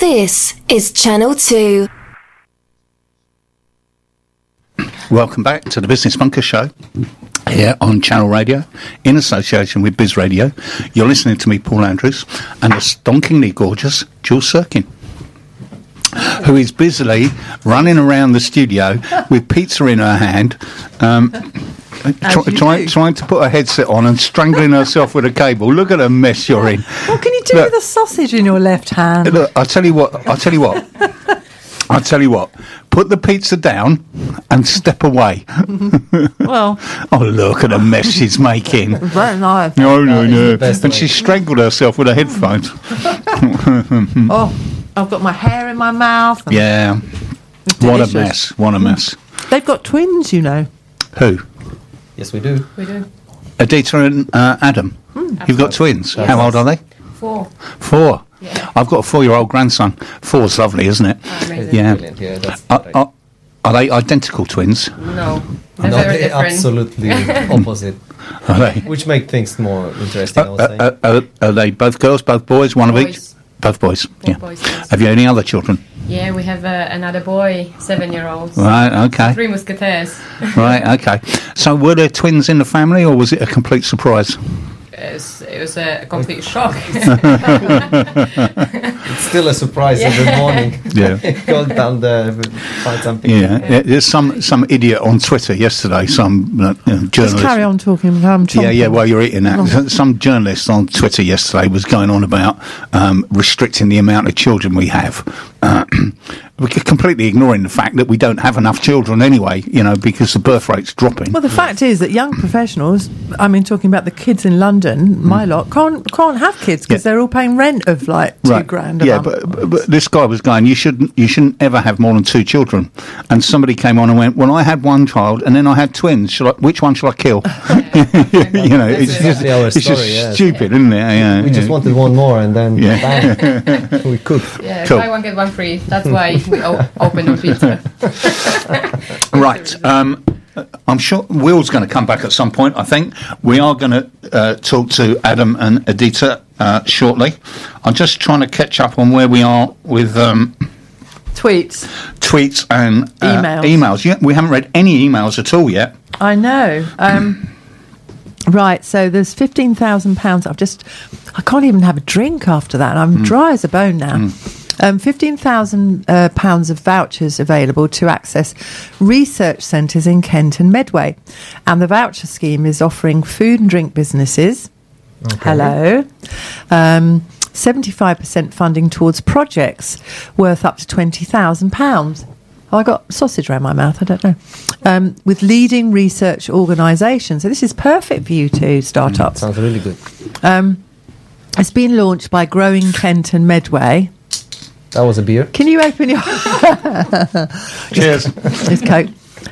This is Channel 2. Welcome back to the Business Bunker Show here on Channel Radio in association with Biz Radio. You're listening to me, Paul Andrews, and the stonkingly gorgeous Jules Sirkin, who is busily running around the studio with pizza in her hand, trying to put a headset on and strangling herself with a cable. Look at the mess you're in. What can you do with a sausage in your left hand? Look, I'll tell you what. Put the pizza down and step away. Well, oh, look at the mess she's making. Very nice. No. And she strangled herself with her headphones. Oh, I've got my hair in my mouth. Yeah. What a mess. What a mess. They've got twins, you know. Who? Yes, we do. Adita and Adam. You've got twins. Yes. How old are they? 4. 4. Yeah. I've got a 4-year-old grandson. 4's lovely, isn't it? Amazing. Yeah. Brilliant. Yeah, that's Are they identical twins? No, they're very different. Absolutely opposite. Are they? Which make things more interesting, I would say. Are they both girls, both boys, one of each? Boys. Both boys. Yeah. Boys, yes. Have you any other children? Yeah, we have another boy, 7-year-old. Right. Okay. 3 Musketeers. Right. Okay. So were there twins in the family, or was it a complete surprise? It was a complete shock. It's still a surprise every morning. Yeah. Go down there, find something. Yeah. There's some idiot on Twitter yesterday, some journalist. Just carry on talking. I'm chomping. Yeah, while you're eating that. Some journalist on Twitter yesterday was going on about restricting the amount of children we have. We're completely ignoring the fact that we don't have enough children anyway, because the birth rate's dropping. Well, the fact is that young professionals, talking about the kids in London, my lot, can't have kids because they're all paying rent of like £2,000 a month. But this guy was going, you shouldn't ever have more than 2 children. And somebody came on and went, well, I had 1 child and then I had twins. Which one shall I kill? It's just stupid, isn't it? Yeah, we just wanted 1 more and then bang, we could. Yeah, cool. Buy 1 get 1 free. That's why we opened on Twitter. Right. I'm sure Will's going to come back at some point. I think we are going to talk to Adam and Adita shortly. I'm just trying to catch up on where we are with tweets and emails. Yeah, we haven't read any emails at all yet. I know. Right, so there's £15,000. I can't even have a drink after that. I'm dry as a bone now. £15,000 of vouchers available to access research centres in Kent and Medway. And the voucher scheme is offering food and drink businesses. Okay. Hello. 75% funding towards projects worth up to £20,000. Oh, I got sausage around my mouth, I don't know. With leading research organisations. So this is perfect for you two startups. Sounds really good. It's been launched by Growing Kent and Medway. That was a beer. Can you open your... Cheers. It's Coke.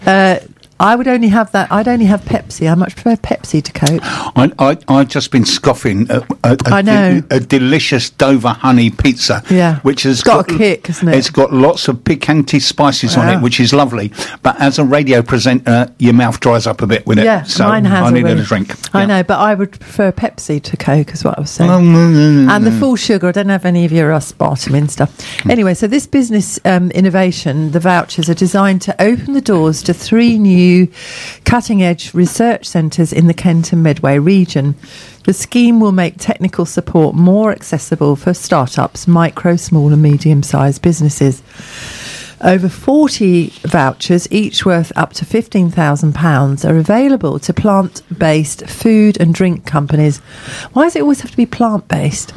I would only have that. I'd only have Pepsi. I much prefer Pepsi to Coke. I've just been scoffing I know. a delicious Dover honey pizza. Yeah. Which has got a kick, hasn't it? It's got lots of picante spices on it, which is lovely. But as a radio presenter, your mouth dries up a bit with it. Yeah, so mine has I needed already. a drink. I know, but I would prefer Pepsi to Coke, is what I was saying. No. And the full sugar. I don't have any of your aspartame stuff. Anyway, so this business innovation, the vouchers, are designed to open the doors to 3 new cutting-edge research centres in the Kent and Medway region. The scheme will make technical support more accessible for startups, micro, small and medium-sized businesses. Over 40 vouchers, each worth up to £15,000, are available to plant-based food and drink companies. Why does it always have to be plant-based?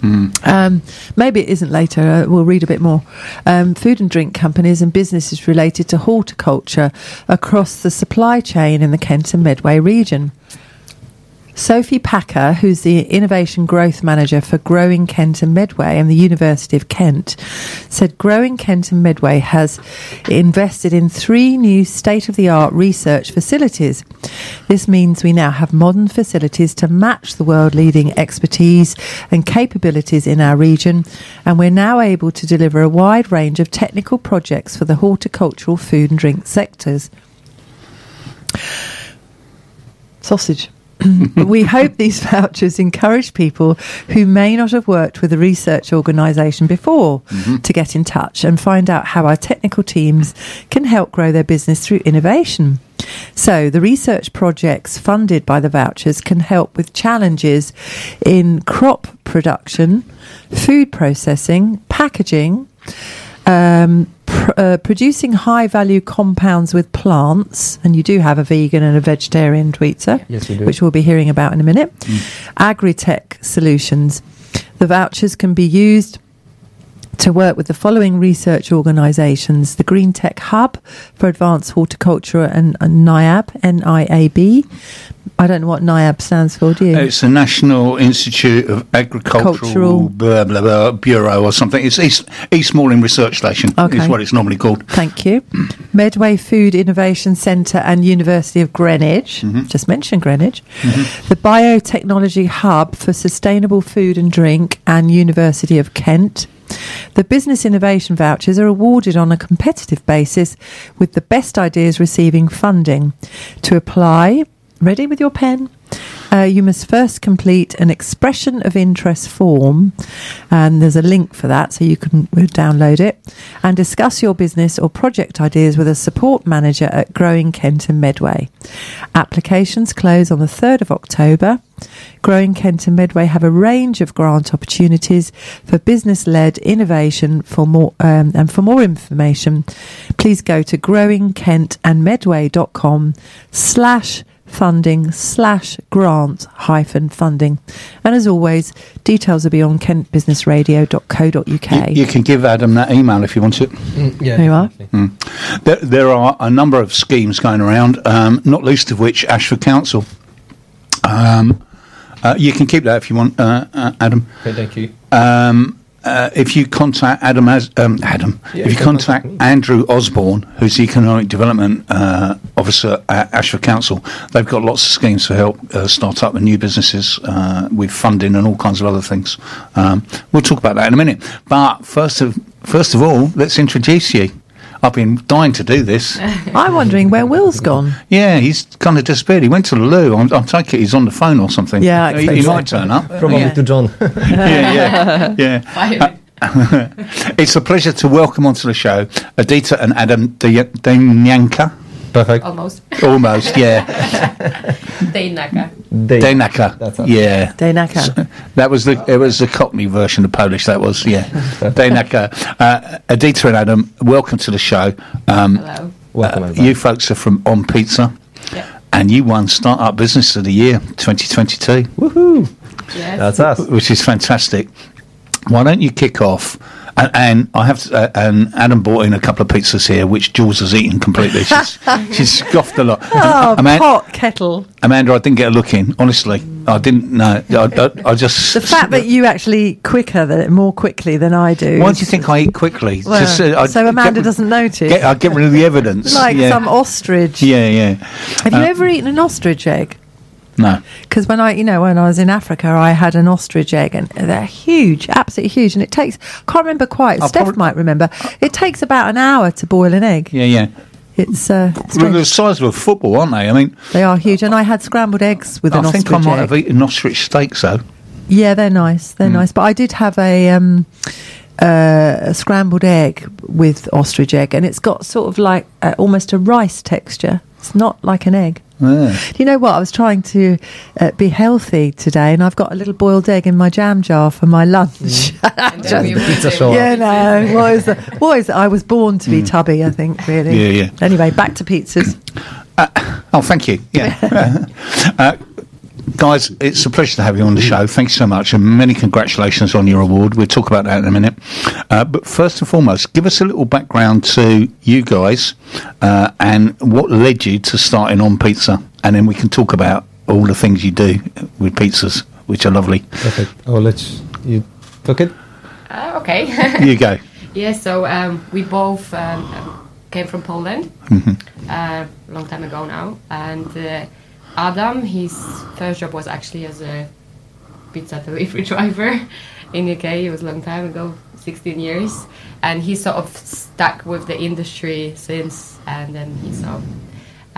Maybe it isn't later. We'll read a bit more. Food and drink companies and businesses related to horticulture across the supply chain in the Kent and Medway region. Sophie Packer, who's the Innovation Growth Manager for Growing Kent and Medway and the University of Kent, said Growing Kent and Medway has invested in 3 new state-of-the-art research facilities. This means we now have modern facilities to match the world-leading expertise and capabilities in our region, and we're now able to deliver a wide range of technical projects for the horticultural, food and drink sectors. Sausage. We hope these vouchers encourage people who may not have worked with a research organisation before to get in touch and find out how our technical teams can help grow their business through innovation. So the research projects funded by the vouchers can help with challenges in crop production, food processing, packaging, producing high-value compounds with plants, and you do have a vegan and a vegetarian tweeter, Yes, we do. which we'll be hearing about in a minute. Agri-tech solutions. The vouchers can be used to work with the following research organisations: the Green Tech Hub for Advanced Horticulture and NIAB, N-I-A-B. I don't know what NIAB stands for, do you? It's the National Institute of Agricultural blah, blah, blah, Bureau or something. It's East Malling Research Station Okay. is what it's normally called. Thank you. Medway Food Innovation Centre and University of Greenwich. Just mentioned Greenwich. The Biotechnology Hub for Sustainable Food and Drink and University of Kent. The Business Innovation Vouchers are awarded on a competitive basis, with the best ideas receiving funding. To apply, ready with your pen? You must first complete an expression of interest form, and there's a link for that so you can download it, and discuss your business or project ideas with a support manager at Growing Kent and Medway. Applications close on the 3rd of October. Growing Kent and Medway have a range of grant opportunities for business-led innovation. For more information, please go to growingkentandmedway.com/funding/grant-funding. And as always, details will be on kentbusinessradio.co.uk. You can give Adam that email if you want it. Yeah, There you are. definitely. There are a number of schemes going around, not least of which Ashford Council. You can keep that if you want, Adam. Okay, thank you. If you contact if you you can contact contact me. Andrew Osborne, who's the Economic Development Officer at Ashford Council, they've got lots of schemes to help start up and new businesses with funding and all kinds of other things. We'll talk about that in a minute. But first of all, let's introduce you. I've been dying to do this. I'm wondering where Will's gone. Yeah, he's kind of disappeared. He went to the loo. I'm taking it he's on the phone or something. Yeah, I expect he so. might turn up. Probably Yeah. to John. Yeah. Fire. It's a pleasure to welcome onto the show Adita and Adam Daynaka. Perfect. Almost. Almost, yeah. Daynaka. Daynaka. That's us. Yeah. Daynaka. It was the Cockney version of Polish, that was, yeah. Daynaka. Adita and Adam, welcome to the show. Hello. Welcome, everybody. You folks are from On Pizza, Yeah. and you won Startup Business of the Year 2022, Woohoo! Yes. That's us. which is fantastic. Why don't you kick off? And I have to, and Adam brought in a couple of pizzas here, which Jules has eaten completely. She's scoffed a lot. Oh, pot kettle. Amanda, I didn't get a look in. Honestly, I didn't know. I just The fact that you actually eat more quickly than I do. Why do you think I eat quickly? Well, I so Amanda get- doesn't notice. I get rid of the evidence. Like yeah. some ostrich. Yeah. Have you ever eaten an ostrich egg? No. Because when I was in Africa, I had an ostrich egg, and they're huge, absolutely huge. And it takes, I can't remember quite. Steph might remember. It takes about an hour to boil an egg. Yeah. It's They're the size of a football, aren't they? I mean, they are huge, and I had scrambled eggs with an I ostrich think I might egg. have eaten ostrich steaks though. Yeah, they're nice. They're nice. But I did have a scrambled egg with ostrich egg, and it's got sort of like almost a rice texture. It's not like an egg. Yeah. You know what? I was trying to be healthy today, and I've got a little boiled egg in my jam jar for my lunch. And then we the went pizza to- show. Yeah, no. What is it? I was born to be tubby, I think, really. Yeah. Anyway, back to pizzas. Oh, thank you. Yeah. Guys, it's a pleasure to have you on the show. Thanks so much, and many congratulations on your award. We'll talk about that in a minute. But first and foremost, give us a little background to you guys and what led you to starting On Pizza, and then we can talk about all the things you do with pizzas, which are lovely. Perfect. I'll let you took it. Okay. You go. Yeah, so we both came from Poland a long time ago now. And Adam, his first job was actually as a pizza delivery driver in UK. It was a long time ago, 16 years. And he sort of stuck with the industry since, and then he sort of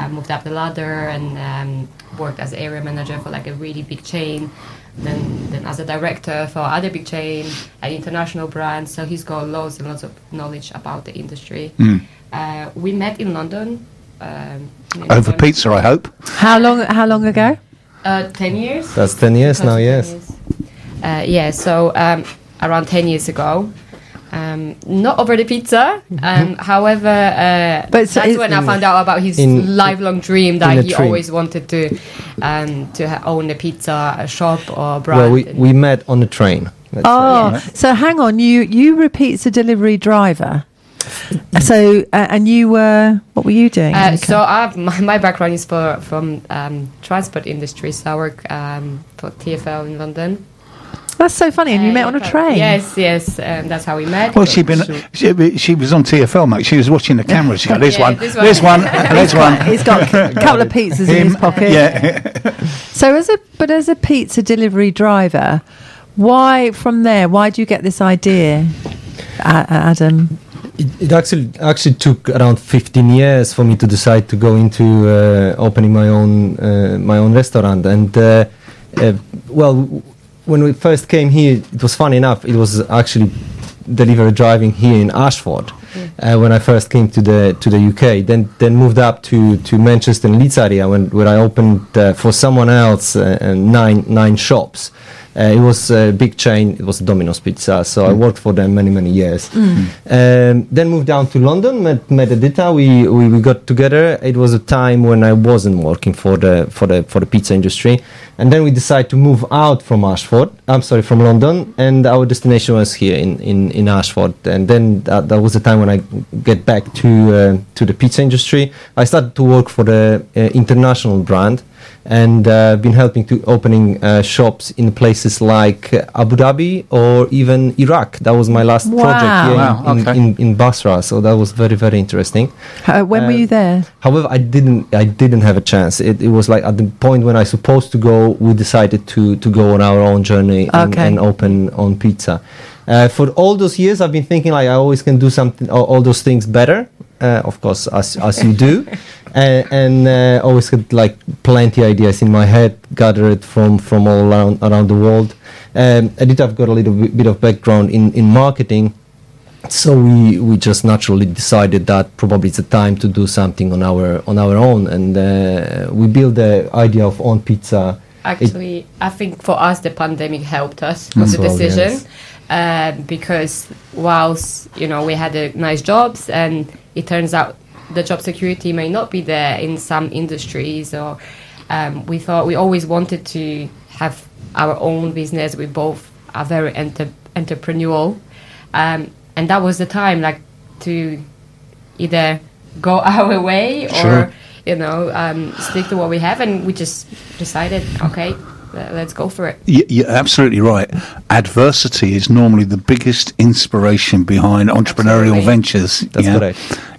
moved up the ladder and worked as area manager for like a really big chain. Then as a director for other big chain, an international brand. So he's got loads and lots of knowledge about the industry. We met in London. Over pizza, I hope. How long ago? 10 years. That's 10 years now, yes. So around 10 years ago. Not over the pizza. However, that's when I found out about his lifelong dream that he always wanted to own a pizza shop or brand. Well, we met on the train. So hang on, you were a pizza delivery driver. So and you were, what were you doing? So my background is from transport industry. So I work for TfL in London. That's so funny, and you met on a train. Yes, that's how we met. Well, she was on TfL, mate. She was watching the camera. She got this one. He's got a couple of pizzas in his pocket. Yeah. So as a pizza delivery driver, why do you get this idea, Adam? It actually took around 15 years for me to decide to go into opening my own restaurant. And when we first came here, it was funny enough. It was actually delivery driving here in Ashford when I first came to the UK. Then moved up to Manchester and Leeds area where I opened for someone else 9 shops. It was a big chain. It was Domino's Pizza. So I worked for them many years. Then moved down to London. Met Edita. We got together. It was a time when I wasn't working for the pizza industry, and then we decided to move out from London, and our destination was here in Ashford. And then that was the time when I get back to the pizza industry. I started to work for the international brand. And been helping to opening shops in places like Abu Dhabi or even Iraq. That was my last project here in Basra. So that was very, very interesting. When were you there? However, I didn't have a chance. It was like at the point when I was supposed to go, we decided to go on our own journey and open on pizza. For all those years, I've been thinking like I always can do something, all those things better. Of course, as you do, and always had like plenty ideas in my head, gathered from all around the world. I've got a little bit of background in marketing, so we just naturally decided that probably it's a time to do something on our own, and we built the idea of On Pizza. Actually, I think for us the pandemic helped us with the decision. Yes. Because whilst we had nice jobs, and it turns out the job security may not be there in some industries, or we thought we always wanted to have our own business. We both are very entrepreneurial, and that was the time to either go our way or stick to what we have, and we just decided, okay, let's go for it. You're absolutely right. Adversity is normally the biggest inspiration behind entrepreneurial ventures. That's correct.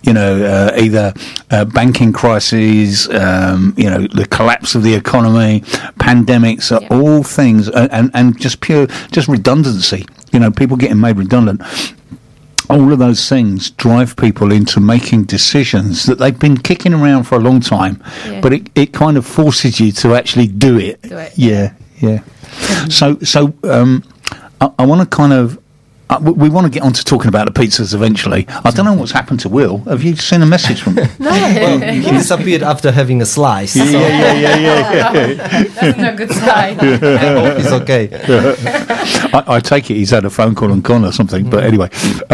Either banking crises, the collapse of the economy, pandemics are all things, and just redundancy. People getting made redundant. All of those things drive people into making decisions that they've been kicking around for a long time, but it kind of forces you to actually do it. Yeah. So I want to kind of we want to get on to talking about the pizzas eventually. I don't know what's happened to Will. Have you seen a message from him? No. Well, he disappeared after having a slice. Yeah. That's not a good sign. I hope he's okay. I take it he's had a phone call and gone or something. But anyway,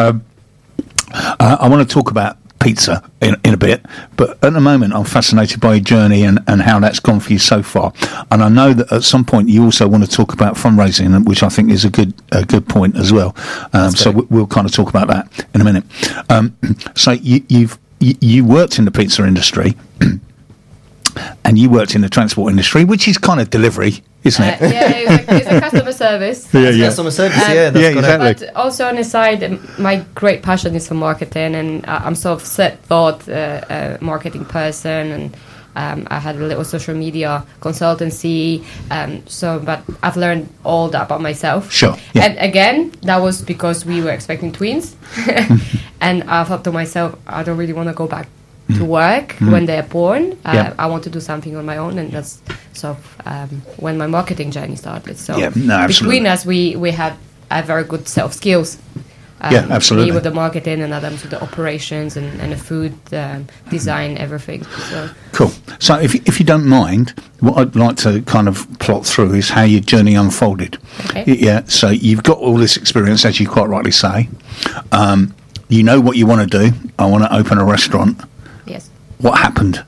I want to talk about pizza in a bit, but at the moment I'm fascinated by your journey and how that's gone for you so far. And I know that at some point you also want to talk about fundraising, which I think is a good point as well. So we'll kind of talk about that in a minute. So you worked in the pizza industry and you worked in the transport industry, which is kind of delivery, isn't it? It's a customer service. Customer service, that's correct. Exactly. But also on the side, my great passion is for marketing, and I'm sort of set-thought marketing person, and I had a little social media consultancy, but I've learned all that about myself. Sure. Yeah. And again, that was because we were expecting twins, and I thought to myself, I don't really want to go back to work when they're born. Yeah. I want to do something on my own, and that's sort of when my marketing journey started. So Yeah, no, absolutely. between us, we had a very good set of skills. Yeah, absolutely. Me with the marketing and Adam with the operations and the food design, everything. So. Cool. So if you don't mind, what I'd like to kind of plot through is how your journey unfolded. Okay. Yeah. So you've got all this experience, as you quite rightly say. You know what you want to do. I want to open a restaurant. Yes. What happened?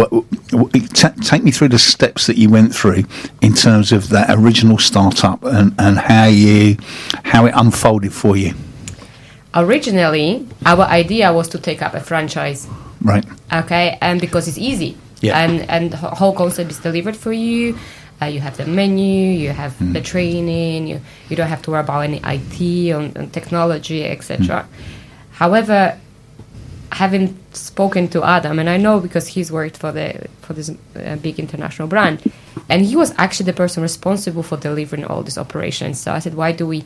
Take me through the steps that you went through in terms of that original startup and how it unfolded for you. Originally, our idea was to take up a franchise. Right. Okay, and because it's easy. Yeah. And the whole concept is delivered for you. You have the menu, you have the training, you don't have to worry about any IT and technology, etc. However, having spoken to Adam, and I know because he's worked for this big international brand, and he was actually the person responsible for delivering all these operations. So I said, why do we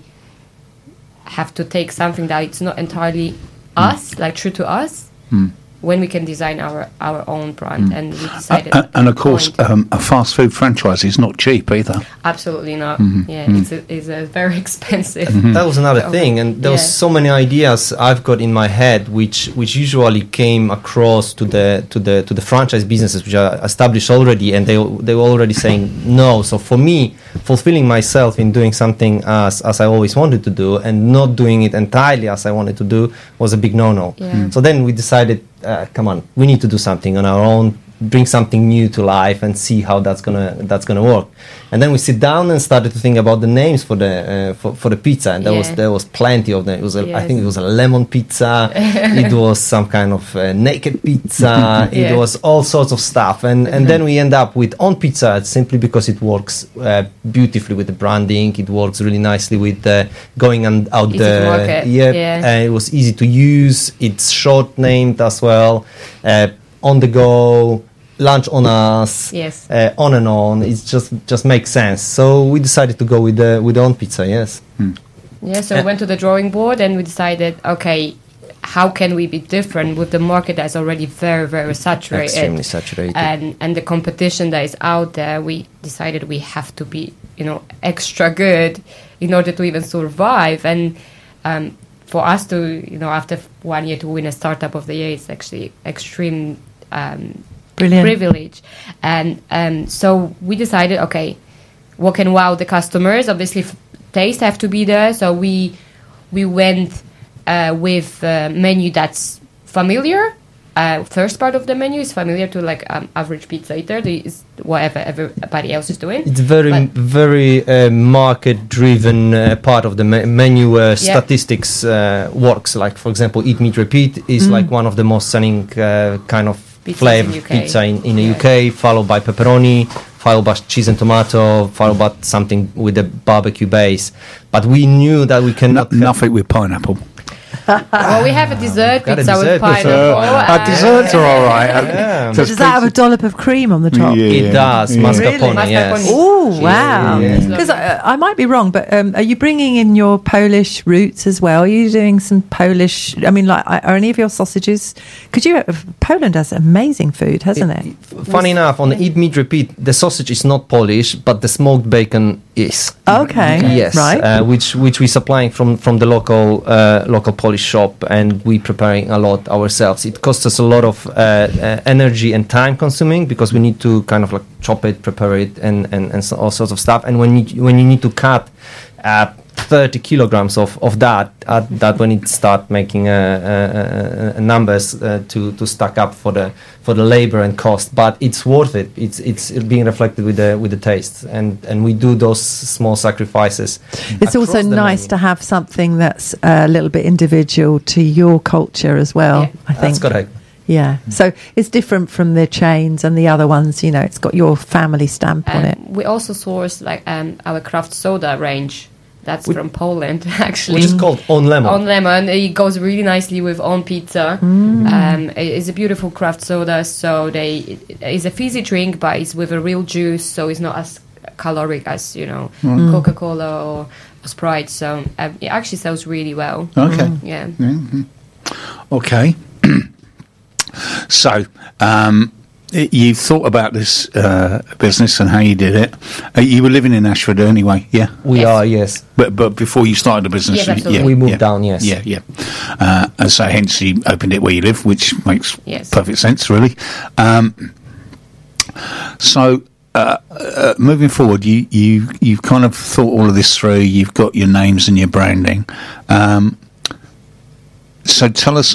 have to take something that it's not entirely us, like true to us, when we can design our own brand? And we decided And of course, a fast food franchise is not cheap either. absolutely not. Yeah, it's a very expensive. That was another thing, and there was so many ideas I've got in my head, which usually came across to the franchise businesses which are established already, and they were already saying no. So for me, fulfilling myself in doing something as I always wanted to do, and not doing it entirely as I wanted to do, was a big no-no. Yeah. So then we decided, come on, we need to do something on our own, bring something new to life, and see how that's gonna work. And then we sit down and started to think about the names for the pizza, and there was plenty of them. It was I think it was a lemon pizza. It was some kind of naked pizza. It was all sorts of stuff, and then we end up with On Pizza simply because it works beautifully with the branding. It works really nicely with going out Easy to market. It was easy to use. It's short named as well. On the go. Lunch on us, Yes. On and on. It just makes sense. So we decided to go with On Pizza. Yes. Yeah, so we went to the drawing board and we decided, okay, how can we be different with the market that's already very, very saturated? Extremely saturated. And the competition that is out there, we decided we have to be, extra good in order to even survive. And for us to, after 1 year to win a Startup of the Year, it's actually extreme Brilliant. privilege. And so we decided, okay, what can wow the customers? Obviously, taste have to be there. So we went with a menu that's familiar. First part of the menu is familiar to average pizza eater. Is whatever everybody else is doing. It's very market-driven part of the menu where statistics works. Like, for example, Eat, Meet, Repeat is like one of the most selling kind of flavor pizza in the UK, followed by pepperoni, followed by cheese and tomato, followed by something with a barbecue base. But we knew that we cannot... Nothing with pineapple. Well, we have a dessert Got a pizza dessert with pineapple. Desserts are all right. Yeah. Does that have a dollop of cream on the top? Yeah. It does. Yeah. Mascarpone, Really? yes. Mascarpone. Oh, wow. Yeah. Because I might be wrong, but are you bringing in your Polish roots as well? Are you doing some Polish... are any of your sausages... Poland has amazing food, hasn't it? Funny enough, on the Eat, Meet, Repeat, the sausage is not Polish, but the smoked bacon is. Okay. Yes, Right. which we're supplying from the local Polish shop, and we preparing a lot ourselves. It costs us a lot of energy and time consuming because we need to kind of chop it, prepare it, and so, all sorts of stuff. And when you need to cut 30 kilograms of that when it start making numbers to stack up for the labor and cost, but it's worth it. It's being reflected with the taste, and we do those small sacrifices. It's also nice to have something that's a little bit individual to your culture as well. I think That's correct. Yeah, so it's different from the chains and the other ones. It's got your family stamp on it. We also source our craft soda range. That's from Poland, actually. Which is called On Lemon. On Lemon. It goes really nicely with On Pizza. It's a beautiful craft soda. So it's a fizzy drink, but it's with a real juice. So it's not as caloric as, Coca-Cola or Sprite. So it actually sells really well. Okay. Yeah. Okay. So, you've thought about this business and how you did it. You were living in Ashford anyway, yeah? We Yes. are, yes. But before you started the business, Yes, absolutely. We moved down, yes. Yeah. And so hence you opened it where you live, which makes Yes. perfect sense, really. So moving forward, you've kind of thought all of this through. You've got your names and your branding. So tell us,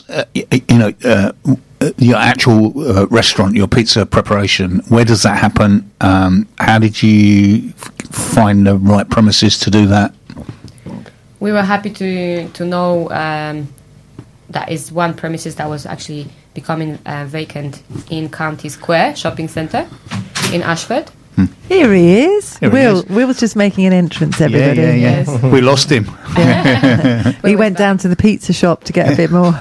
your actual restaurant, your pizza preparation. Where does that happen? How did you find the right premises to do that? We were happy to know that is one premises that was actually becoming vacant in County Square Shopping Centre in Ashford. Here he is. Here he Will. is. Will's just making an entrance, everybody. Yeah. Yes. We lost him. He went down to the pizza shop to get a bit more.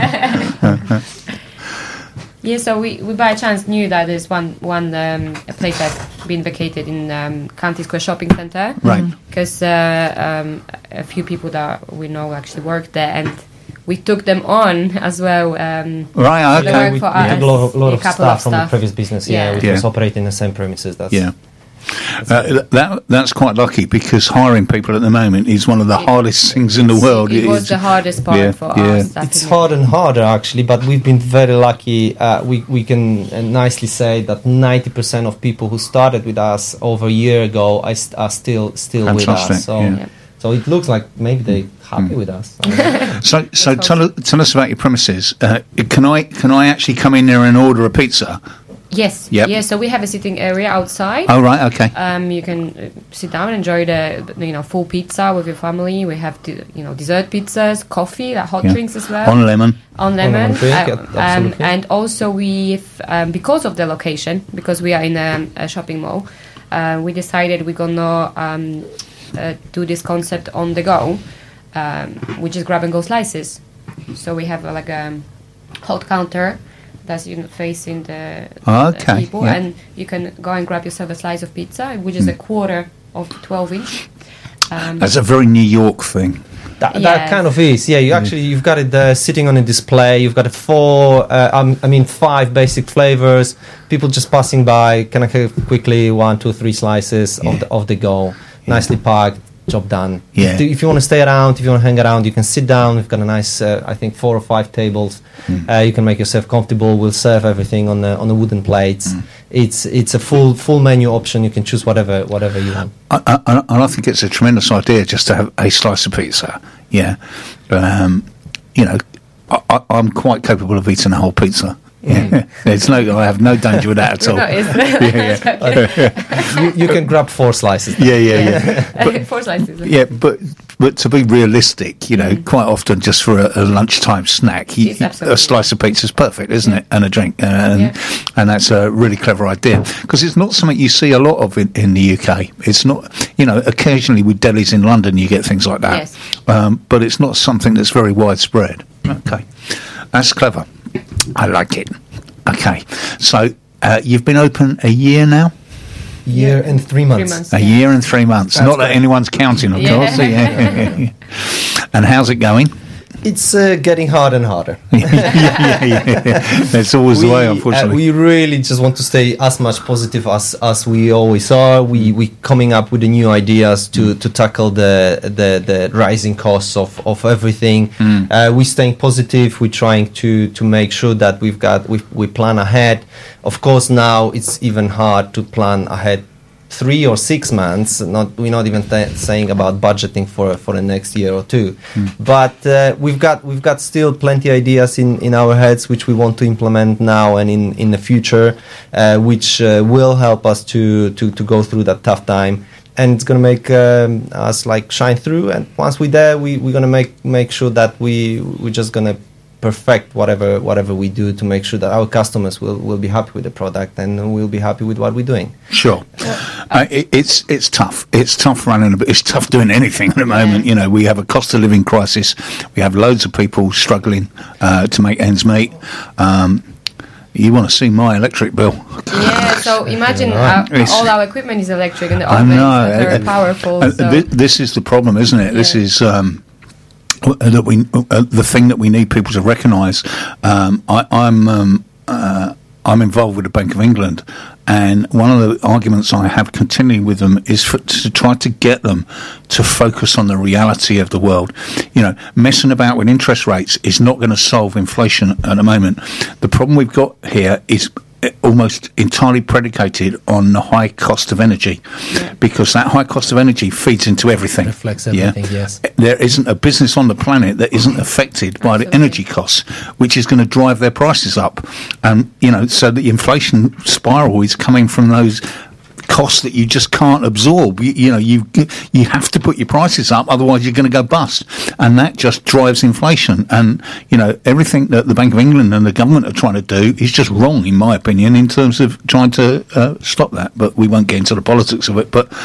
Yeah, so we by chance knew that there's one a place that's been vacated in County Square Shopping Centre. Right. Because a few people that we know actually work there, and we took them on as well. Right, to okay. work for We us, took a lot of couple staff from the staff. previous business, Yeah. which was operating the same premises. Yeah. That's quite lucky, because hiring people at the moment is one of the hardest things in the world. It was is- the hardest part yeah, for yeah. us. It's definitely. harder and harder actually, but we've been very lucky. We can nicely say that 90% of people who started with us over a year ago are still with Fantastic, us. So, yeah. so it looks like maybe they're happy with us. So tell us about your premises. Can I actually come in there and order a pizza? Yes. Yep. Yeah. So we have a sitting area outside. Oh, right, okay. You can sit down and enjoy the full pizza with your family. We have dessert pizzas, coffee, hot Yeah. drinks as well. On lemon. On lemon. drink, absolutely. And also because of the location, because we are in a shopping mall, we decided we're gonna do this concept on the go, which is grab and go slices. So we have like a hot counter that's facing the Okay, people, yeah. and you can go and grab yourself a slice of pizza, which is a quarter of 12-inch. That's a very New York thing. That Yes. kind of is, yeah. You've got it sitting on a display. You've got 5 basic flavors. People just passing by, can I have quickly 1, 2, 3 slices of the go, nicely packed, job done. Yeah. If you want to stay around, if you want to hang around, you can sit down. We've got a nice, I think 4 or 5 tables. You can make yourself comfortable. We'll serve everything on the wooden plates. It's a full menu option. You can choose whatever you want. I think it's a tremendous idea just to have a slice of pizza. Yeah. I'm quite capable of eating a whole pizza. Yeah. I have no danger with that at all. No, it's You can grab 4 slices. Yeah. 4 slices. Yeah, but to be realistic, quite often just for a lunchtime snack, Yes, absolutely. a slice of pizza is perfect, isn't it? And a drink, and that's a really clever idea, because it's not something you see a lot of in the UK. It's not, occasionally with delis in London you get things like that, Yes. but it's not something that's very widespread. Okay, that's clever. I like it. Okay, so you've been open a year now. Year and 3 months. 3 months. A year and 3 months. That's Not that great. anyone's counting, of Yeah. course. Yeah. And how's it going? It's getting harder and harder. yeah. That's always the way, unfortunately. We really just want to stay as much positive as we always are. We coming up with the new ideas to tackle the rising costs of everything. We're staying positive. We're trying to make sure that we plan ahead. Of course, now it's even hard to plan ahead 3 or 6 months. We're not even saying about budgeting for the next year or 2. But we've got still plenty ideas in our heads which we want to implement now and in the future, which will help us to go through that tough time. And it's going to make us shine through. And once we're there, we're going to make sure that we're just going to perfect whatever we do to make sure that our customers will be happy with the product and will be happy with what we're doing. Sure. It's tough. It's tough running, but it's tough doing anything at the moment. We have a cost of living crisis. We have loads of people struggling to make ends meet. You want to see my electric bill? Yeah, so imagine all our equipment is electric and the I ovens know. are very powerful. So. This is the problem, isn't it? This Yeah. is the thing that we need people to recognise. I'm I'm involved with the Bank of England, and one of the arguments I have continually with them is to try to get them to focus on the reality of the world. You know, messing about with interest rates is not going to solve inflation at the moment. The problem we've got here is almost entirely predicated on the high cost of energy, because that high cost of energy feeds into everything. Reflects everything, yes. There isn't a business on the planet that isn't affected by the energy costs, which is going to drive their prices up. And, you know, so the inflation spiral is coming from those costs that you just can't absorb. You know, you have to put your prices up, otherwise you're going to go bust, and that just drives inflation. And you know, everything that the Bank of England and the government are trying to do is just wrong, in my opinion, in terms of trying to stop that. But we won't get into the politics of it. But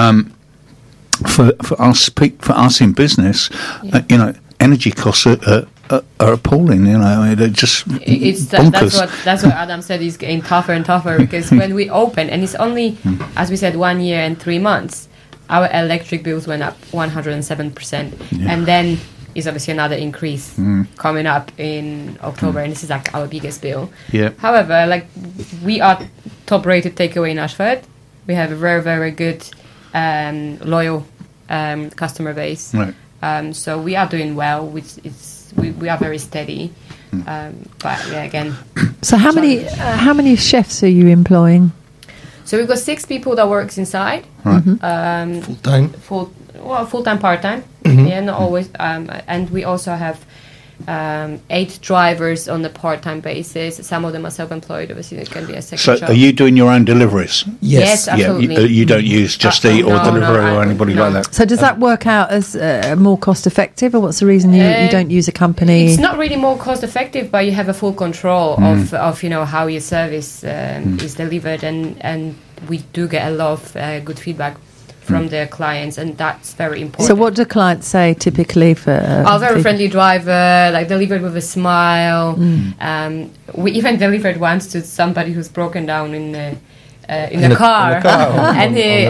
for us in business, you know, energy costs are appalling. You know, they're just bonkers. That's what Adam said is getting tougher and tougher, because when we open, and it's only, as we said, 1 year and 3 months, our electric bills went up 107%, and then is obviously another increase coming up in October, and this is like our biggest bill. However, like, we are top rated takeaway in Ashford. We have a very, very good loyal customer base. So we are doing well, which is we are very steady. But yeah, again. So how many chefs are you employing? So we've got 6 people that works inside. Full-time? Full-time, part-time. Yeah, not always. And we also have 8 drivers on a part-time basis. Some of them are self-employed. Obviously, it can be a second job. So are you doing your own deliveries? Yes, absolutely. Yeah, you don't use Just Eat or Deliveroo or anybody like that? So does that work out as more cost-effective, or what's the reason you don't use a company? It's not really more cost-effective, but you have a full control of you know, how your service is delivered, and we do get a lot of good feedback from their clients, and that's very important. So what do clients say typically for... very friendly driver, like delivered with a smile. We even delivered once to somebody who's broken down in the car. And he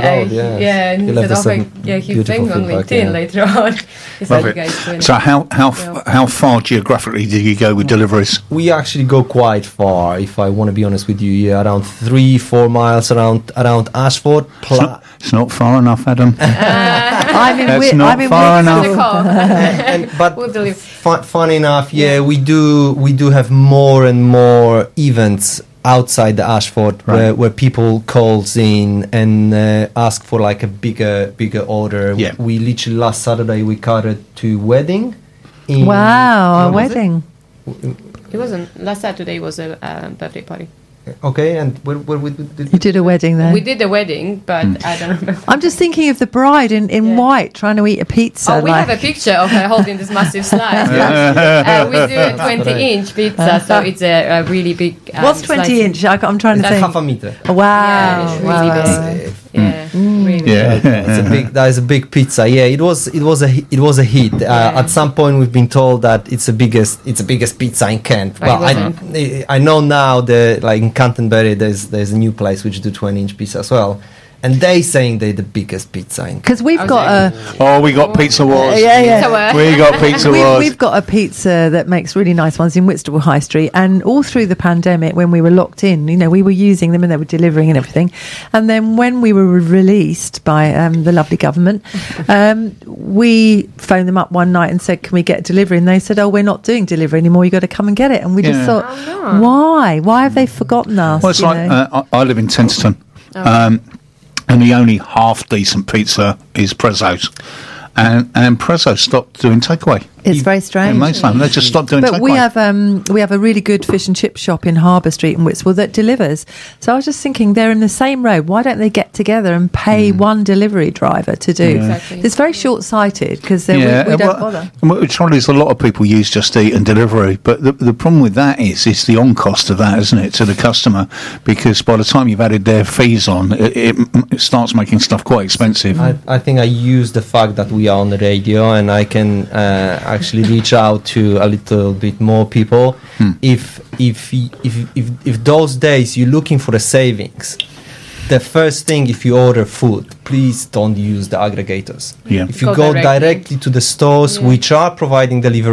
thing on LinkedIn later on. He's like, you guys doing so how far geographically do you go with deliveries? We actually go quite far, if I want to be honest with you. Around 3-4 miles around Ashford. It's not far enough, Adam. That's not far enough. But fun enough, we do have more and more events outside the Ashford, where people calls in and ask for like a bigger order. We literally last Saturday we carried to wedding. A wedding. It wasn't last Saturday. Was a birthday party. Okay, and where we did you did a wedding there? We did a wedding, but I don't remember. I'm just thinking of the bride in white trying to eat a pizza. We have a picture of her holding this massive slice. We do a 20-inch pizza, so it's a really big. What's 20-inch? I'm trying to think. Half a meter. Wow! Yeah, it's really big. That is a big pizza. Yeah, it was a hit. At some point, we've been told that it's the biggest pizza in Kent. Well, I know now that like in Canterbury, there's a new place which do 20-inch pizza as well. And they saying they're the biggest pizza in. Because we've got we got Pizza Wars. Yeah. We got Pizza Wars. We've got a pizza that makes really nice ones in Whitstable High Street. And all through the pandemic, when we were locked in, you know, we were using them and they were delivering and everything. And then when we were released by the lovely government, we phoned them up one night and said, "Can we get delivery?" And they said, "Oh, we're not doing delivery anymore. You got to come and get it." And we just thought, why? Why have they forgotten us? Well, it's like I live in Tenterton. And the only half decent pizza is Prezzo's, and Prezzo stopped doing takeaway. It's very strange. They just stopped doing takeaway. But we have a really good fish and chip shop in Harbour Street in Whitstable that delivers. So I was just thinking, they're in the same road. Why don't they get together and pay one delivery driver to do? Exactly. It's very short-sighted because we don't bother. The trouble is, a lot of people use Just Eat and Deliveroo, but the problem with that is it's the on cost of that, isn't it, to the customer? Because by the time you've added their fees on, it starts making stuff quite expensive. I think I use the fact that we are on the radio and I can actually reach out to a little bit more people. If those days you're looking for the savings, the first thing, if you order food, please don't use the aggregators. If you go directly to the stores which are providing delivery,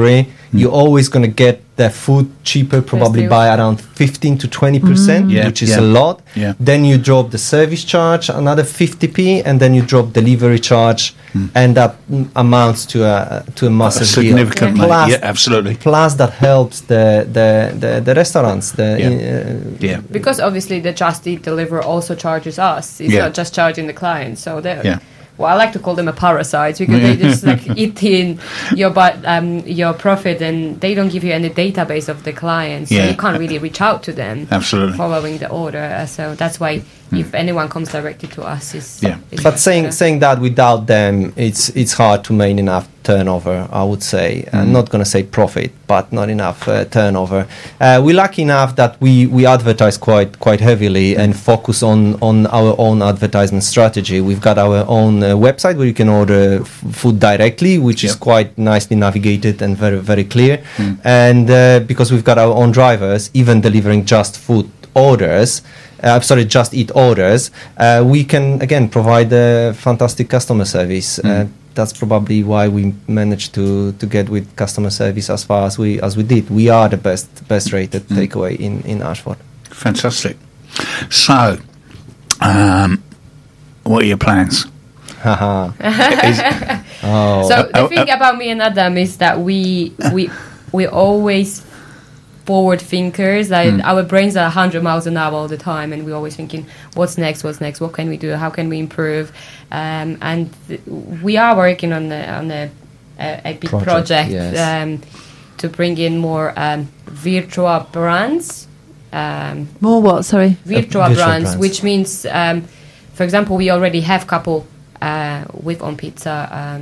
you're always going to get the food cheaper, probably Still. by around 15 to 20%, Yeah, which is yeah. a lot. Yeah. Then you drop the service charge, another 50p, and then you drop delivery charge, and that amounts to a massive deal. Significant, mate. Plus- Yeah, absolutely. Plus, that helps the restaurants. Yeah. Because obviously the Just Eat Deliver also charges us. It's Yeah. not just charging the client. So they're, Yeah. well, I like to call them a parasites because they just like eat in your profit, and they don't give you any database of the clients. So Yeah. you can't really reach out to them Absolutely. following the order. So that's why if anyone comes directly to us, Yeah. it's But much saying better. saying that without them, it's hard to make enough turnover. I would say. I'm not going to say profit, but not enough turnover. We're lucky enough that we advertise quite heavily and focus on our own advertisement strategy. We've got our own website where you can order food directly, which is Yep. quite nicely navigated and very clear. And because we've got our own drivers, even delivering Just Food orders. Just Eat orders. We can again provide a fantastic customer service. That's probably why we managed to get with customer service as far as we did. We are the best rated takeaway in Ashford. Fantastic. So, what are your plans? Haha. Is- Oh. So the thing about me and Adam is that we always forward thinkers. Like our brains are 100 miles an hour all the time, and we're always thinking, what's next? What can we do? How can we improve? And we are working on a big project yes. to bring in more virtual brands. More what? Sorry. Virtual virtual brands, brands. which means, for example, we already have couple with On Pizza.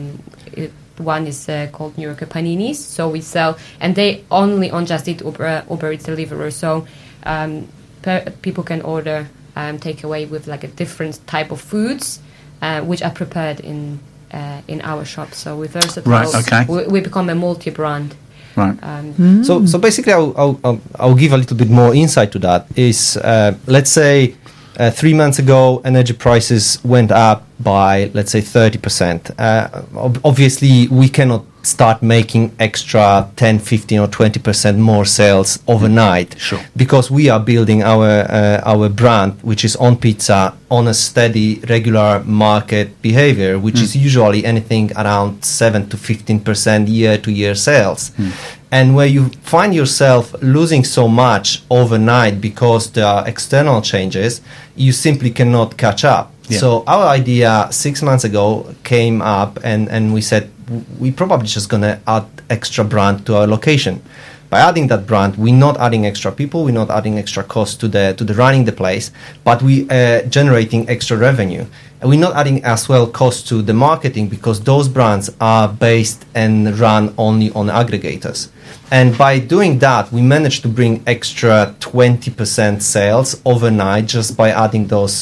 One is called New Yorker Paninis, so we sell, and they only on Just Eat Uber Eats Deliveroo. So people can order takeaway with like a different type of foods, which are prepared in our shop. So with versatile, Right, okay. we become a multi-brand. right. So basically, I'll give a little bit more insight to that. Is let's say 3 months ago, energy prices went up by, let's say, 30%. Obviously, we cannot start making extra 10, 15 or 20% more sales overnight. Sure. Because we are building our brand, which is On Pizza, on a steady, regular market behavior, which is usually anything around 7 to 15% year-to-year sales. And where you find yourself losing so much overnight because there are external changes, you simply cannot catch up. Yeah. So our idea 6 months ago came up, and we said we probably just going to add extra brand to our location. By adding that brand, we're not adding extra people, we're not adding extra cost to the running the place, but we generating extra revenue. And we're not adding as well cost to the marketing because those brands are based and run only on aggregators. And by doing that, we managed to bring extra 20% sales overnight just by adding those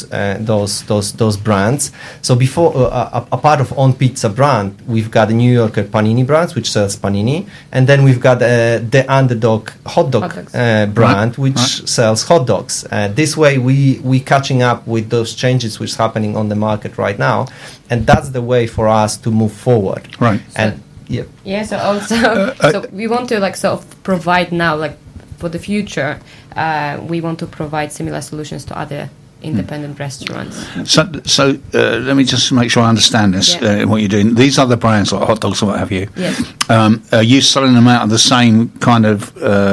brands. So before a part of On Pizza brand, we've got the New Yorker Panini brands, which sells panini, and then we've got the Underdog hot dog brand, which sells hot dogs. This way, we catching up with those changes which is happening on the market right now, and that's the way for us to move forward. Right. And yeah. Yeah, so also, so we want to like sort of provide now, like for the future, we want to provide similar solutions to other independent restaurants. So let me just make sure I understand this, what you're doing. These other brands, like hot dogs or what have you, Yes. are you selling them out of the same kind of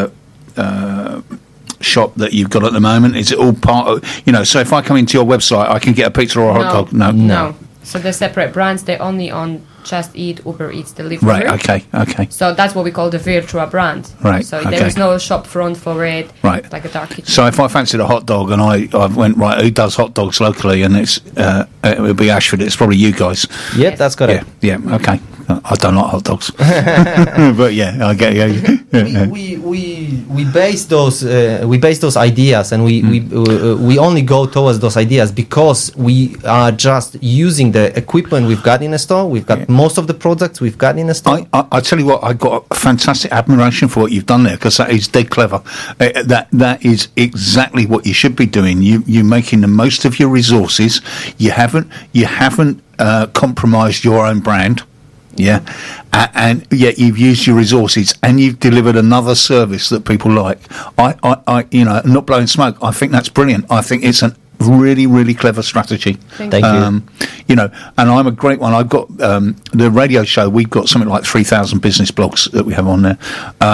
shop that you've got at the moment? Is it all part of, so if I come into your website, I can get a pizza or a hot dog? No. So they're separate brands. They're only on Just Eat, Uber Eats Deliveroo. Right, okay. So that's what we call the virtual brand. Right, So okay. there is no shop front for it. Right. Like a dark kitchen. So if I fancied a hot dog and I went, right, who does hot dogs locally, and it would be Ashford, it's probably you guys. Yep, that's correct. Yeah, okay. I don't like hot dogs. But yeah, I get you. We base those ideas, and we only go towards those ideas because we are just using the equipment we've got in a store. We've got most of the products we've got in a store. I tell you what, I got a fantastic admiration for what you've done there, because that is dead clever. That is exactly what you should be doing. You're making the most of your resources. You haven't compromised your own brand. Yeah, and yet you've used your resources and you've delivered another service that people like. I not blowing smoke. I think that's brilliant. I think it's a really, really clever strategy. Thank you. And I'm a great one. I've got the radio show. We've got something like 3,000 business blogs that we have on there,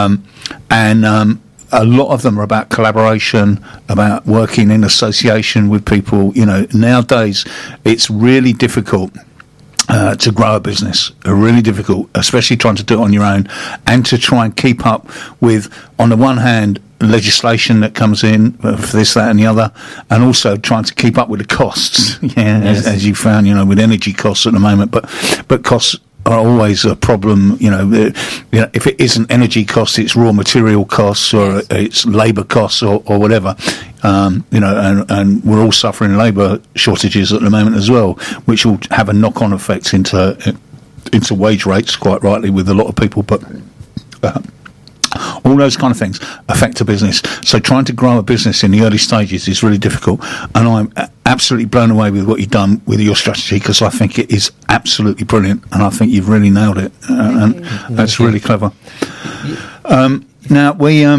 a lot of them are about collaboration, about working in association with people. Nowadays it's really difficult to grow a business, really difficult, especially trying to do it on your own, and to try and keep up with, on the one hand, legislation that comes in for this, that, and the other, and also trying to keep up with the costs. As you found, with energy costs at the moment, but costs are always a problem. If it isn't energy costs, it's raw material costs, or it's labour costs, or whatever. And we're all suffering labour shortages at the moment as well, which will have a knock-on effect into wage rates, quite rightly, with a lot of people. But all those kind of things affect a business. So trying to grow a business in the early stages is really difficult. And I'm absolutely blown away with what you've done with your strategy, because I think it is absolutely brilliant, and I think you've really nailed it. And that's really clever. Now,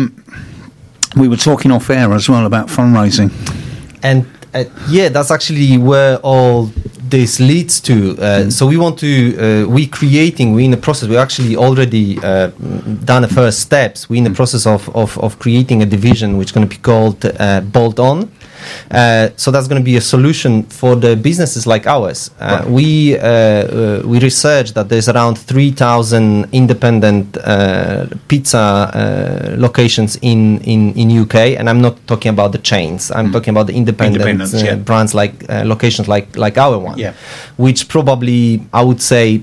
we were talking off air as well about fundraising. And that's actually where all this leads to. So we want to, we're in the process, we actually already done the first steps. We're in the process of creating a division which is going to be called Bolt On. So that's going to be a solution for the businesses like ours. We researched that there's around 3,000 independent pizza locations in UK, and I'm not talking about the chains. I'm talking about the independent brands, like locations like our one, which probably, I would say,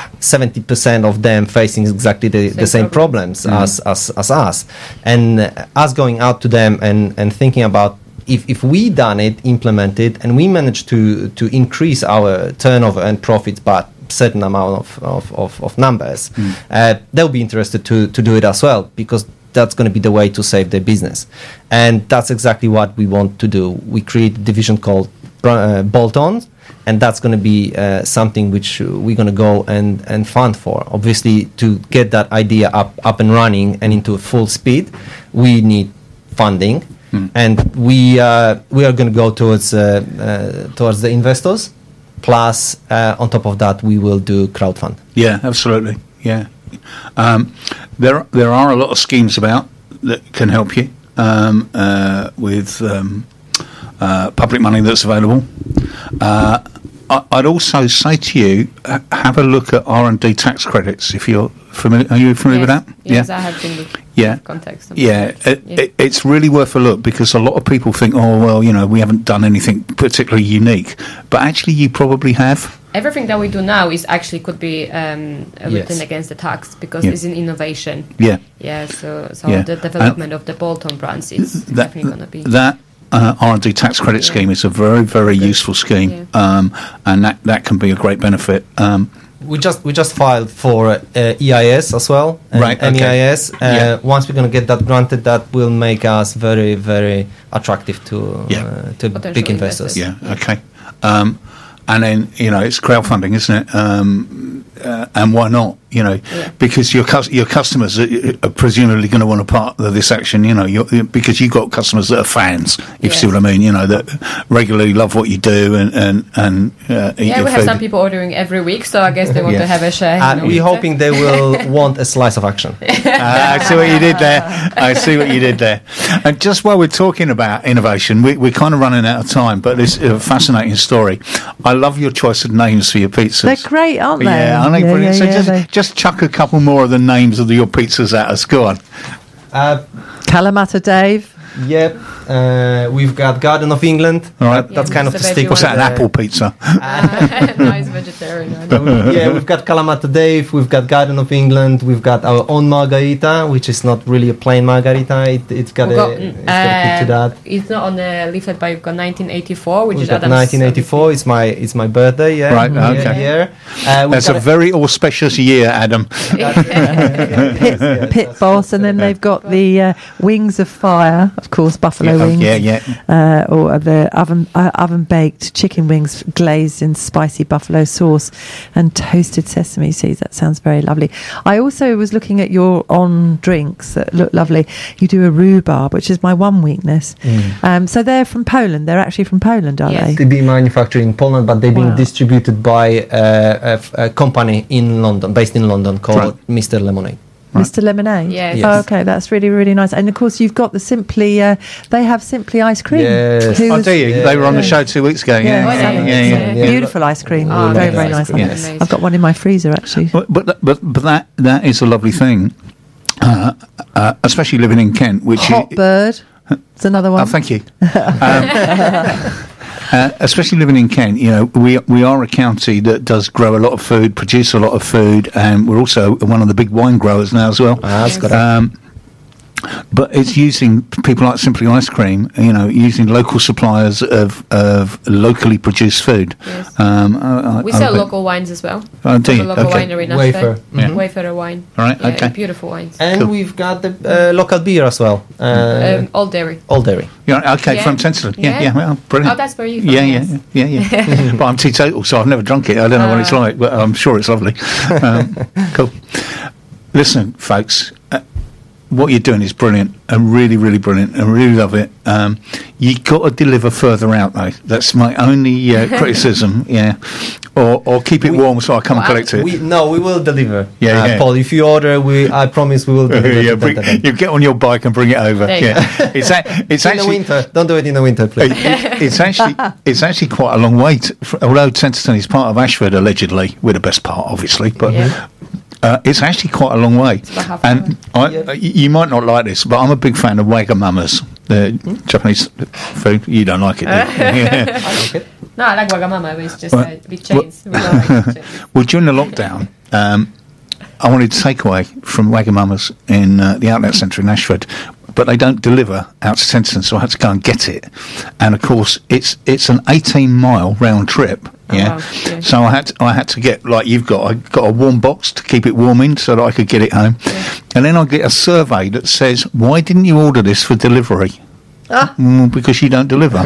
70% of them facing exactly the same problems as us, and us going out to them and thinking about, if we done it, implemented, and we managed to increase our turnover and profits by a certain amount of numbers, they'll be interested to do it as well, because that's going to be the way to save their business. And that's exactly what we want to do. We create a division called Bolt-On, and that's going to be something which we're going to go and fund for. Obviously, to get that idea up and running and into full speed, we need funding. And we are going to go towards the investors. Plus, on top of that, we will do crowdfund. Yeah, absolutely. Yeah, there are a lot of schemes about that can help you with public money that's available. I'd also say to you, have a look at R&D tax credits if you're familiar. Are you familiar with that? Yes, I have been. Context. It's really worth a look, because a lot of people think, we haven't done anything particularly unique, but actually you probably have. Everything that we do now is actually could be written against the tax, because it's an innovation. So the development of the Bolt-On brands is definitely going to be that. R&D tax credit scheme is a very, very useful scheme, and that can be a great benefit. We just filed for EIS as well, MEIS. Once we're going to get that granted, that will make us very, very attractive to big investors. And then it's crowdfunding, isn't it? And why not? Because your customers are presumably going to want a part of this action. Because you've got customers that are fans, if you see what I mean. That regularly love what you do and eat your we have food. some people ordering every week, so I guess they want to have a share. And we're hoping they will want a slice of action. I see what you did there. And just while we're talking about innovation, we're kind of running out of time, but it's a fascinating story. I love your choice of names for your pizzas. They're great, aren't they? Yeah, aren't they brilliant? So just chuck a couple more of the names of your pizzas at us. Go on. Kalamata Dave. Yep. We've got Garden of England. All right. That's kind of the stick. What's that, an apple pizza? Nice vegetarian. We've got Kalamata Dave, we've got Garden of England, we've got our own margarita, which is not really a plain margarita. It's got a kick to that. It's not on the leaflet, but you've got 1984, which is Adam's 1984. It's my birthday. Yeah. Right. Okay. That's a very auspicious year, Adam. Pit Boss, and then they've got the Wings of Fire, of course, buffalo wings. Or the oven baked chicken wings glazed in spicy buffalo sauce and toasted sesame seeds. That sounds very lovely. I also was looking at your on drinks that look lovely. You do a rhubarb, which is my one weakness. So they're from Poland. They're actually from Poland, are they? They be manufactured in Poland, but they're being distributed by a company in London, based in London, called Mr. Lemonade. Right. Mr. Lemonade? Yes. Oh, okay, that's really, really nice. And of course, you've got the Simply, they have Simply ice cream. Yes. Do you? They were on the show 2 weeks ago. Yeah. Beautiful ice cream. Very, very nice. Yes. I've got one in my freezer, actually. But that is a lovely thing, especially living in Kent. Hot Bird. It's another one. Oh, thank you. Especially living in Kent, we are a county that does grow a lot of food, produce a lot of food, and we're also one of the big wine growers now as well. That's good. But it's using people like Simply Ice Cream, using local suppliers of locally produced food. Yes. We sell local wines as well. Oh, do you? Local winery in Wayfarer. Wayfarer wine. All right, okay. Beautiful wines. And we've got the local beer as well. Old Dairy. Old Dairy. Yeah, okay, from Tenterden. Yeah, well, brilliant. Oh, that's where you're from. Yeah. But I'm teetotal, so I've never drunk it. I don't know what it's like, but I'm sure it's lovely. Cool. Listen, folks, what you're doing is brilliant, and really, really brilliant, and really love it. You got to deliver further out, though. That's my only criticism. Yeah, or keep it warm so I come and collect it. We will deliver. Yeah. Paul, if you order, I promise we will deliver. You get on your bike and bring it over. It's actually in the winter. Don't do it in the winter, please. It's actually quite a long way. Although Tenterden is part of Ashford, allegedly, we're the best part, obviously, but. Yeah. It's actually quite a long way, and you might not like this, but I'm a big fan of Wagamama's, the Japanese food. You don't like it, do you? I like it. No, I like Wagamama, but it's just a big chains. Well, during the lockdown, I wanted takeaway from Wagamama's in the outlet centre in Ashford, but they don't deliver out to Tenterden, so I had to go and get it. And of course, it's an 18-mile round trip. Yeah. So I had to get, like you've got, I got a warm box to keep it warm in so that I could get it home. Yeah. And then I get a survey that says, why didn't you order this for delivery? Because you don't deliver.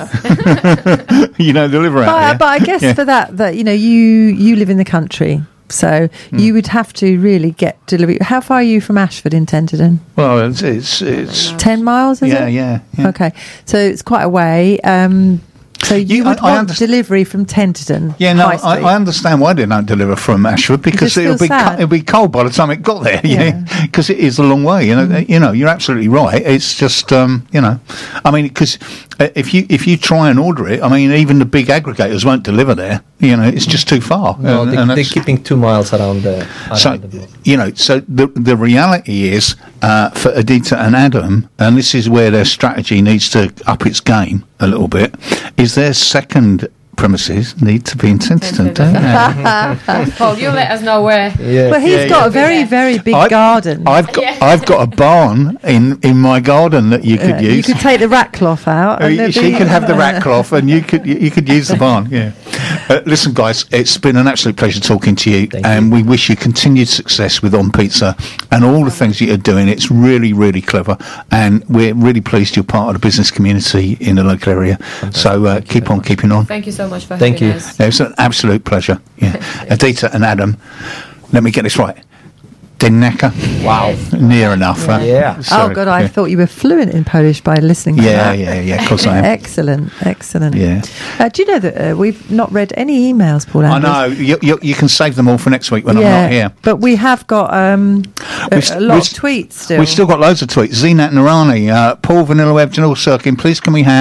You don't deliver out here. But I guess for that you live in the country. So you would have to really get delivery. How far are you from Ashford in Tenterden? Well, it's 10 miles, is it? Yeah. Okay. So it's quite a way. So you would want delivery from Tenterden. Yeah, no, I understand why they don't deliver from Ashford, because it'll be cold by the time it got there. Because it is a long way. You're absolutely right. It's just I mean, because if you try and order it, I mean, even the big aggregators won't deliver there. It's just too far. No, they're keeping 2 miles around the block. So the reality is for Edita and Adam, and this is where their strategy needs to up its game a little bit, is their second premises need to be in Tenterden, don't they? Paul, you let us know where. Well, he's got a very, very big garden. I've got a barn in my garden that you could use. You could take the rat cloth out. She could have the rat cloth, and you could use the barn. Yeah. Listen, guys, it's been an absolute pleasure talking to you, and we wish you continued success with On Pizza and all the things that you're doing. It's really, really clever, and we're really pleased you're part of the business community in the local area. So keep on keeping on. Thank you so much for having us. It's an absolute pleasure. Yeah. Edita and Adam, let me get this right. Deneka. Wow. Near enough. Yeah. Sorry. Oh, God, I thought you were fluent in Polish by listening to that. Yeah, of course I am. Excellent. Yeah. Do you know that we've not read any emails, Paul Andrews? I know. You can save them all for next week when I'm not here. But we have got a lot of tweets still. We've still got loads of tweets. Zinat Narani, Paul Vanilla Web, Janelle Sirkin, please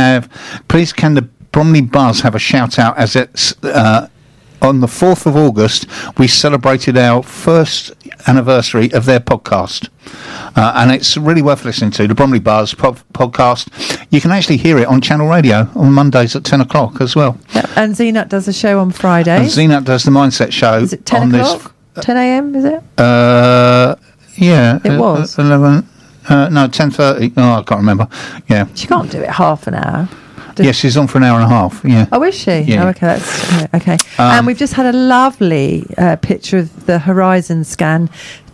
can the Bromley Buzz have a shout out as it's on the 4th of August we celebrated our first anniversary of their podcast, and it's really worth listening to, the Bromley Buzz podcast. You can actually hear it on Channel Radio on Mondays at 10 o'clock as well. Yep. And Zenat does a show on Fridays. And Zenat does the Mindset Show. Is it 10 o'clock? 10 a.m. is it? Yeah. It was 11. No, 10:30. Oh, I can't remember. Yeah. She can't do it half an hour. Yes, she's on for an hour and a half. Yeah. Oh, is she? Yeah. Oh, okay. That's okay. And we've just had a lovely picture of the horizon scan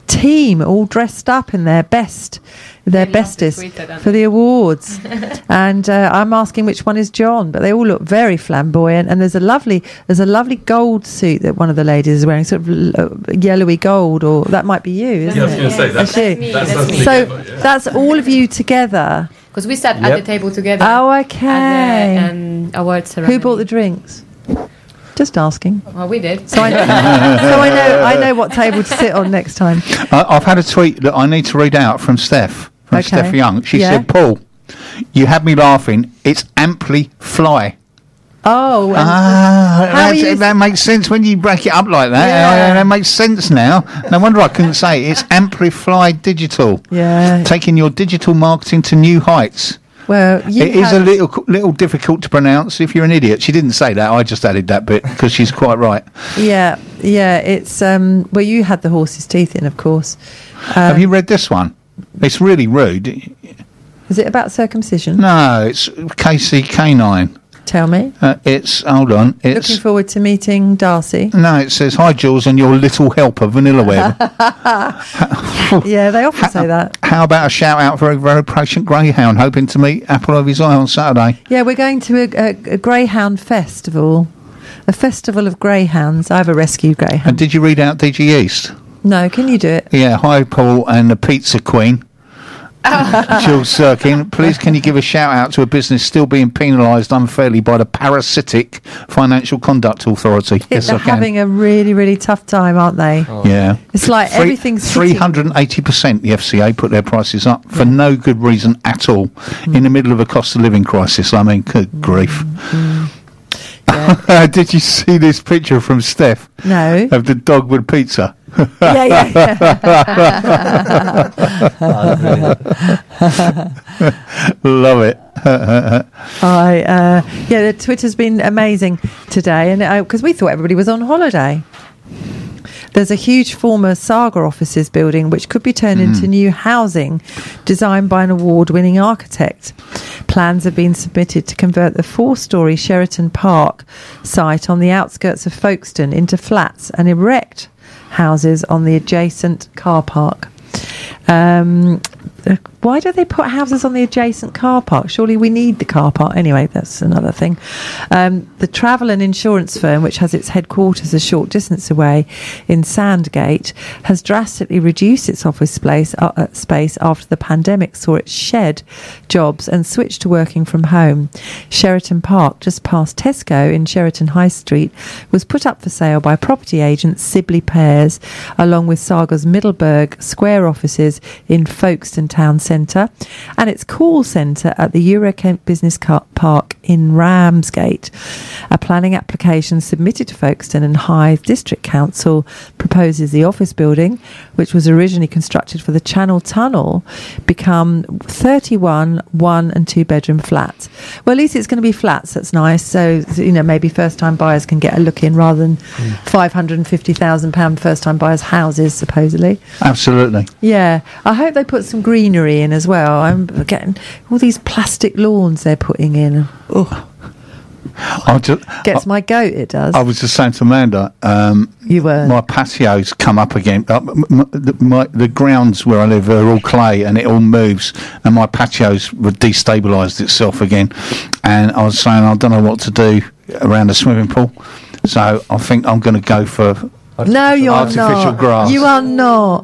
team all dressed up in their bestest for the awards. And I'm asking which one is John, but they all look very flamboyant. And there's a lovely gold suit that one of the ladies is wearing, sort of yellowy gold, or that might be you, isn't Yeah, I was it? going to say that's me. That's me. So that's all of you together. Because we sat at the table together. Oh, okay. And awards ceremony. Who bought the drinks? Just asking. Well, we did. So I know what table to sit on next time. I've had a tweet that I need to read out from Steph Young. She said, "Paul, you had me laughing. It's amply fly." Oh, and that makes sense when you break it up like that. Yeah. That makes sense now. No wonder I couldn't say it. It's Amplify Digital. Yeah. Taking your digital marketing to new heights. Well, it is a little difficult to pronounce if you're an idiot. She didn't say that. I just added that bit because she's quite right. Yeah. It's well, you had the horse's teeth in, of course. Have you read this one? It's really rude. Is it about circumcision? No, it's KC-K9. Tell me. Hold on. It's looking forward to meeting Darcy. No, it says, "Hi, Jules, and your little helper, Vanilla Web." Yeah, they often say that. How about a shout out for a very patient greyhound hoping to meet apple of his eye on Saturday? Yeah, we're going to a greyhound festival. A festival of greyhounds. I have a rescue greyhound. And did you read out DG East? No, can you do it? Yeah, hi, Paul and the Pizza Queen. Jules Sirkin, please can you give a shout out to a business still being penalised unfairly by the parasitic Financial Conduct Authority? They're having a really, really tough time, aren't they? Oh. Yeah. It's like everything's 380% the FCA put their prices up for no good reason at all in the middle of a cost of living crisis. I mean, good grief. Yeah. Did you see this picture from Steph? No. Of the Dogwood pizza? Yeah. Love it. The Twitter's been amazing today, and because we thought everybody was on holiday. There's a huge former Saga offices building which could be turned into new housing designed by an award-winning architect. Plans have been submitted to convert the 4-storey Sheraton Park site on the outskirts of Folkestone into flats and erect houses on the adjacent car park. Why do they put houses on the adjacent car park? Surely we need the car park. Anyway, that's another thing. The travel and insurance firm, which has its headquarters a short distance away in Sandgate, has drastically reduced its office space after the pandemic saw it shed jobs and switch to working from home. Sheraton Park, just past Tesco in Sheraton High Street, was put up for sale by property agent Sibley Pears, along with Saga's Middleburg Square offices in Folkestone Town Centre and its call centre at the Eurokent Business Park in Ramsgate. A planning application submitted to Folkestone and Hythe District Council proposes the office building, which was originally constructed for the Channel Tunnel, become 31 1- and 2-bedroom flats. Well, at least it's going to be flats. That's nice. So, maybe first-time buyers can get a look in rather than £550,000 first-time buyers' houses, supposedly. Absolutely. Yeah. I hope they put some greenery in as well. I'm getting all these plastic lawns they're putting in. Oh. Gets my goat, it does. I was just saying to Amanda, you were. My patio's come up again. The grounds where I live are all clay and it all moves, and my patio's destabilised itself again. And I was saying I don't know what to do around the swimming pool, so I think I'm going to go for No, you're artificial not. grass. You are not.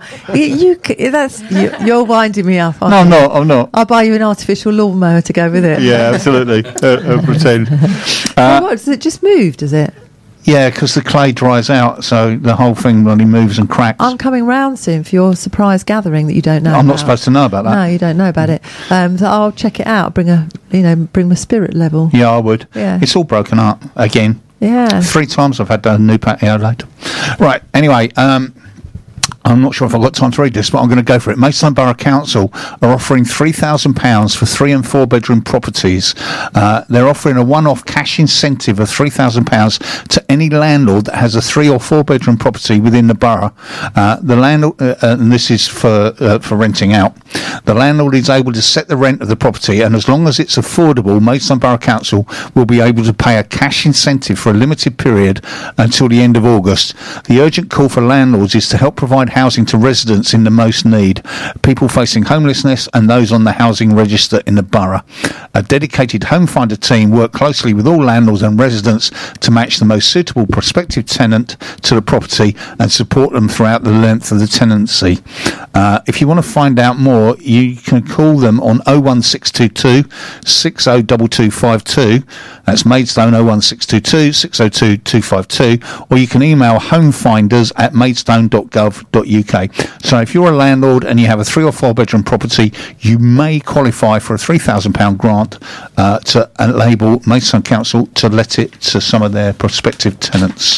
You're winding me up. No, I'm not. I'll buy you an artificial lawnmower to go with it. Yeah, absolutely. Pretend. What, does it just move, does it? Yeah, because the clay dries out, so the whole thing really moves and cracks. I'm coming round soon for your surprise gathering that you don't know I'm about. not supposed to know about that. No, you don't know about it. So I'll check it out. Bring my spirit level. Yeah, I would. Yeah. It's all broken up again. Yeah. 3 times I've had a new patio later. Right, anyway, I'm not sure if I've got time to read this, but I'm going to go for it. Maidstone Borough Council are offering £3,000 for 3 and 4 bedroom properties. They're offering a one-off cash incentive of £3,000 to any landlord that has a 3 or 4 bedroom property within the borough. The landlord, and this is for renting out. The landlord is able to set the rent of the property, and as long as it's affordable, Maidstone Borough Council will be able to pay a cash incentive for a limited period until the end of August. The urgent call for landlords is to help provide housing to residents in the most need, people facing homelessness and those on the housing register in the borough. A dedicated home finder team work closely with all landlords and residents to match the most suitable prospective tenant to the property and support them throughout the length of the tenancy. If you want to find out more, you can call them on 01622 602252. That's Maidstone 01622 602 252, or you can email homefinders@maidstone.gov.uk. So if you're a landlord and you have a 3 or 4 bedroom property, you may qualify for a £3,000 grant to enable Maidstone Council to let it to some of their prospective tenants.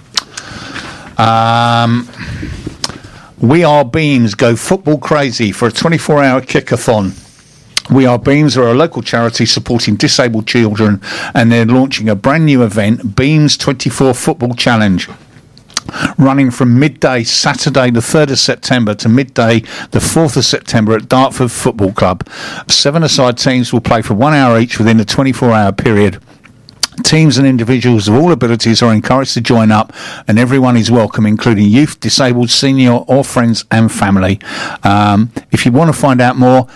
We Are Beams go football crazy for a 24-hour kickathon. We Are Beams are a local charity supporting disabled children, and they're launching a brand new event, Beams 24 Football Challenge, running from midday Saturday the 3rd of September to midday the 4th of September at Dartford Football Club. 7-a-side teams will play for 1 hour each within a 24-hour period. Teams and individuals of all abilities are encouraged to join up, and everyone is welcome, including youth, disabled, senior or friends and family. If you want to find out more,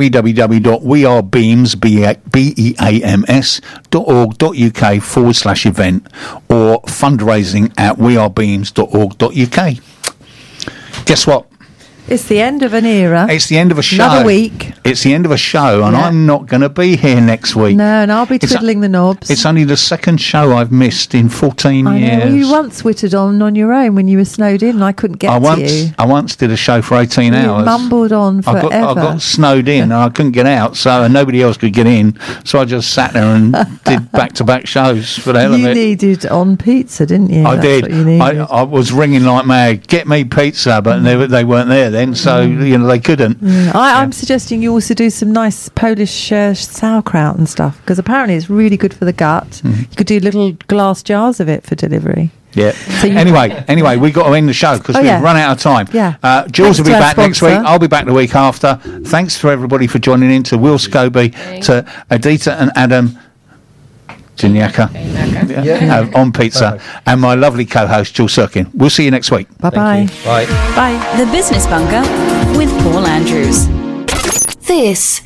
www.wearebeams.org.uk/event or fundraising at wearebeams.org.uk. Guess what? It's the end of an era. It's the end of a show. Another week. It's the end of a show, and Yeah. I'm not going to be here next week. No, and I'll be twiddling the knobs. It's only the second show I've missed in 14 I years. know. Well, you once twittered on your own when you were snowed in, and I couldn't get to you. I once did a show for 18 You hours. mumbled on I forever. got snowed in, and I couldn't get out, and nobody else could get in. So I just sat there and did back-to-back shows for the hell of You it. needed on pizza, didn't you? I That's did. What you needed. I was ringing like mad. Get me pizza, but they weren't there then, so they couldn't. I'm suggesting you also do some nice Polish sauerkraut and stuff, because apparently it's really good for the gut. You could do little glass jars of it for delivery. Yeah. So you- Anyway, we've got to end the show because we've run out of time. Yeah. Jules Thanks will be to our back next week. sponsor. I'll be back the week after. Thanks for everybody for joining in. To Will Scobie, to Adita and Adam Giniaka on pizza, and my lovely co-host Jules Sirkin. We'll see you next week. Bye-bye. Bye. Bye. The Business Bunker with Paul Andrews. This